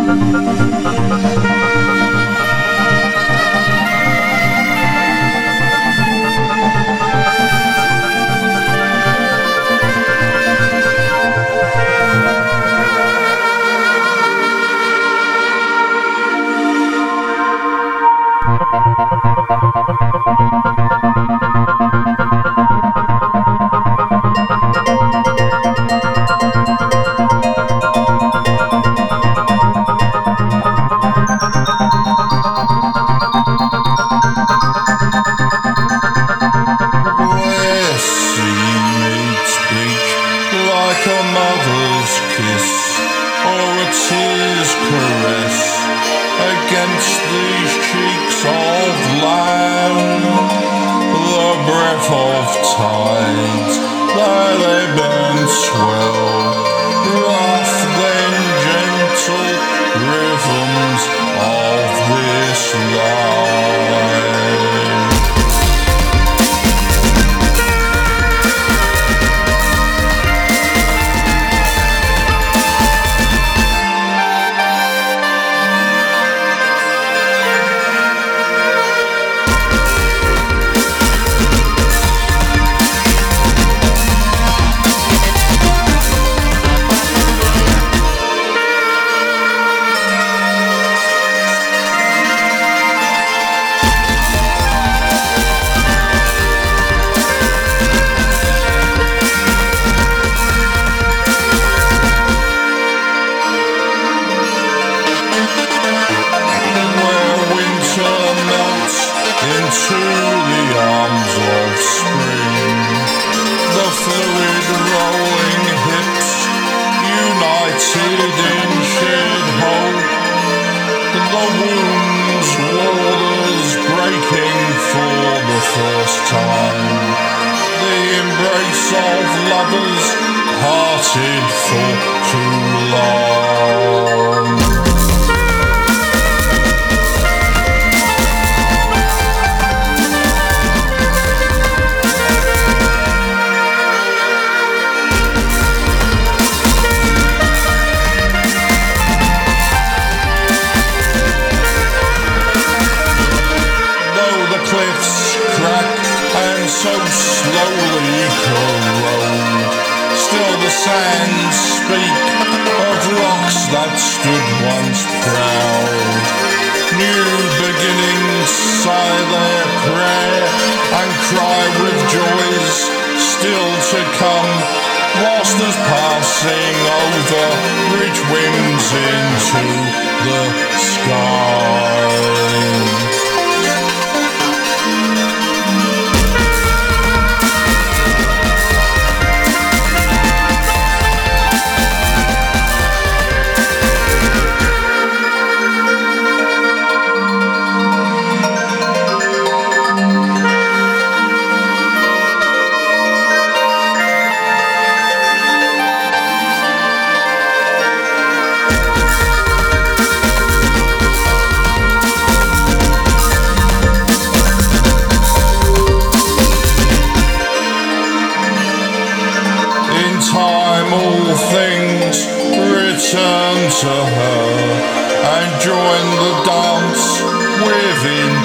Like a mother's kiss or a tear's caress against these cheeks of land, the breath of tides, there they burn swell, rough then gentle rhythms of this life. Into the arms of spring, the fluid rolling hips, united in shared hope, the wounds waters breaking for the first time, the embrace of lovers parted for too long. So slowly corrode, still the sands speak of rocks that stood once proud. New beginnings sigh their prayer and cry with joys still to come, whilst as passing over rich wings into the sky. All things return to her and join the dance within